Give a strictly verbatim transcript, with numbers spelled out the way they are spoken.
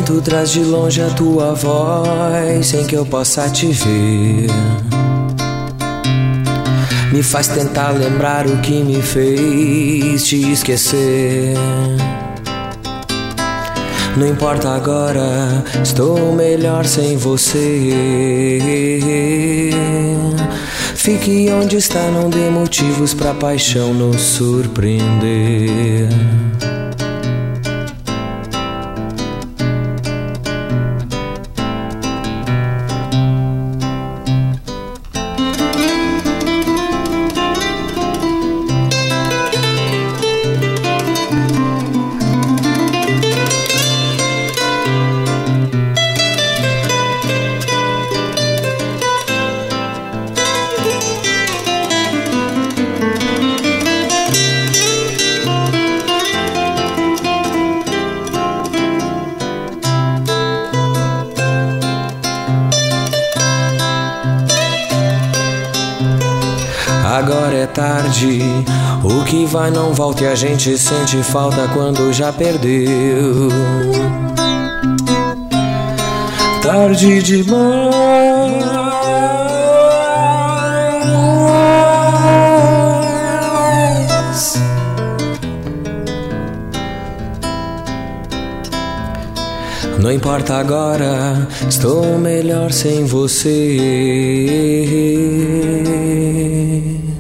vento traz de longe a tua voz, sem que eu possa te ver. Me faz tentar lembrar o que me fez te esquecer. Não importa agora, estou melhor sem você. Fique onde está, não dê motivos pra paixão nos surpreender. Agora é tarde, o que vai não volta e a gente sente falta quando já perdeu. Tarde demais. Não importa agora, estou melhor sem você.